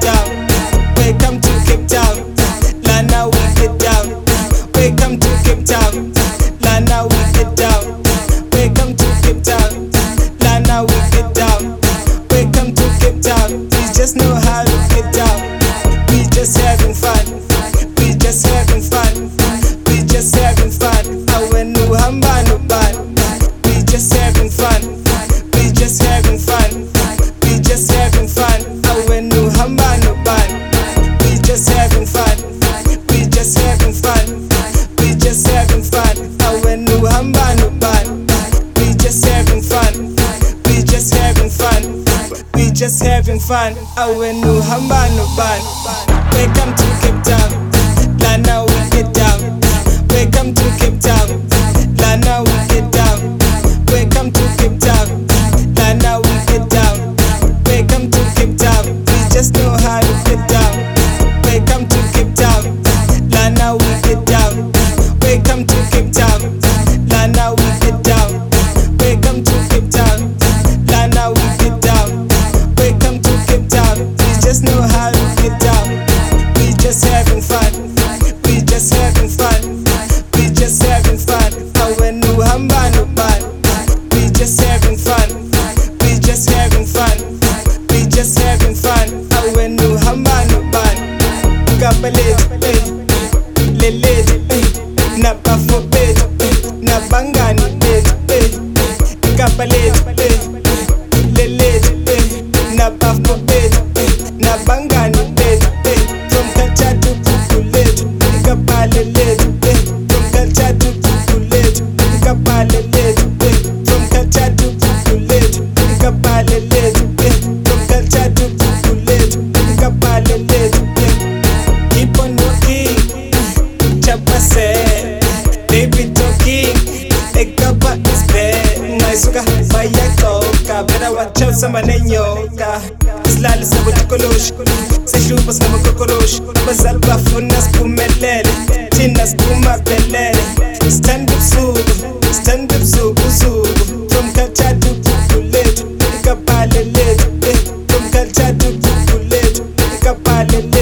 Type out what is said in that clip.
down. Welcome to Cape Town. Lana we get down. Welcome to Cape Town. Lana we get down. Welcome to Cape Town. Lana we get down. Welcome to Cape Town. We just know how to get down. We just having fun. We just having fun. We just having fun. Awenu hamba no bad. We just having fun. We just having fun. We just having fun. Awenu hamba no bad. We just having fun. We just having fun. We just having fun. Awenu hamba no bad. We just having fun. We just having fun. We just having fun. Awenu hamba no bad. Welcome to Cape Town. Lana we get down. Welcome to Cape Town. Lana we get down. Welcome to Cape Town. Lana we get down. Welcome to Cape Town. We just know how to get down. Welcome to Cape Town. Lana we get down. Welcome to Cape Town. Lana we get down. Welcome to Cape Town. Lana we get down. Welcome to Cape Town. We just know how to get down. We just having fun. We just having fun. We just having fun. Awenu hamba no bad. We just having fun. We just having fun. We just having fun. Awenu hamba no bad. Kapalet, lelet, na bafobet, na bangani bet, kapalet, lelet, na bafobet, na bangani bet, from culture to kukulet, kapalelet, from culture to kukulet, kapalelet, from culture to kukulet, kapalelet, from culture to kukulet, kapalelet. Keep on walking, chapase, baby talking, the kapa is bad. My sugar, my yakoka, better watch out, some manenyoka. Slali sa butukolosh, sa shupas na magkokorosh. Basal ba funas pumelele, chinas pumapelele. Stand up sugu, from culture to kukulet, kapalelet, from culture to kukulet, kapalelet.